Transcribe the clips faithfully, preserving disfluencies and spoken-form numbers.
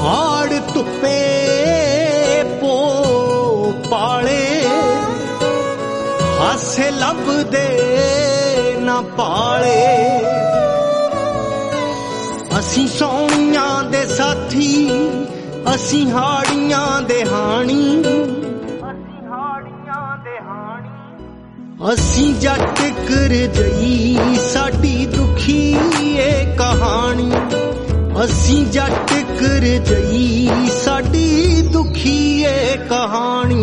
हाड़ धुप्पे पो पाले हासे लभदे ना पाले असी सोहणियां दे साथी असी हाड़ियां दे हाणी असी जट कर जई साडी दुखी ए कहानी असी जट कर जई साडी दुखी ए कहानी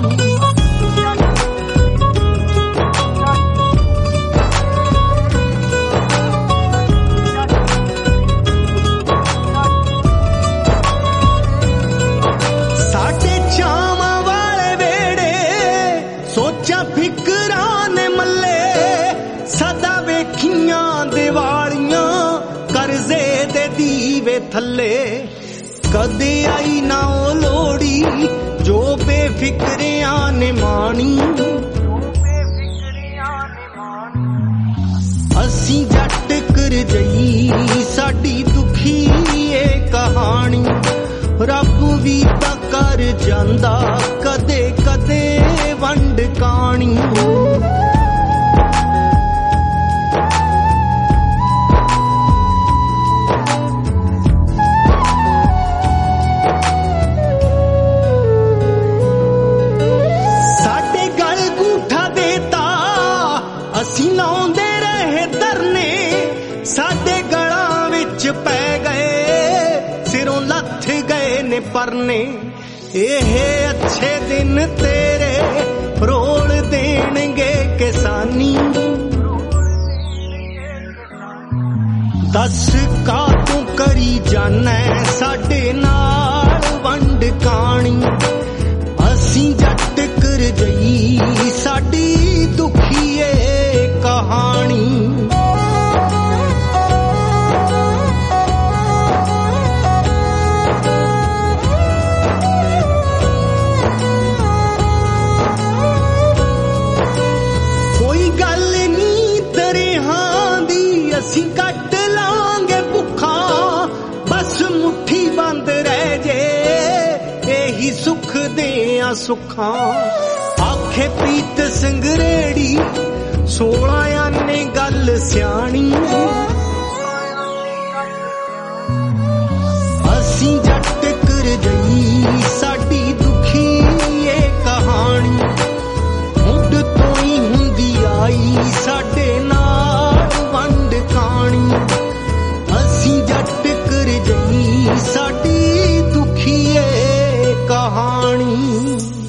साडे चावां वाले वेड़े सोचा फिकरां ने मल्ले सदा वेखियां दिवालियां करजे दे दीवे थल्ले कदे आई ना ओ लोड़ी जो बेफिक्रियां ने मानी असी जट कर जई साडी दुखी ए कहानी रब भी तां कर जांदा कदे कदे वंड कानी साडे गल गूठा देता असी लाउंदे रहे धरने साडे गलां विच पै गए सिरों लथ गए ने परने एहे अच्छे दिन तेरे रोल देणगे किसानी दस का तू करी जाना साडे नाल वंड कानी असी जट कर जई साडी दुखी ए कहानी असी कट लांगे भुखा बस मुट्ठी बंद रह जे यही सुख दियां सुखा आखे प्रीत संगरेड़ी सोलह आने गल सियाणी असी जट कर जई साडी दुखी ए कहानी मुड तो ही हुंदी आई साडे नाल वंड कानी असी जट कर जई साडी दुखी ए कहानी।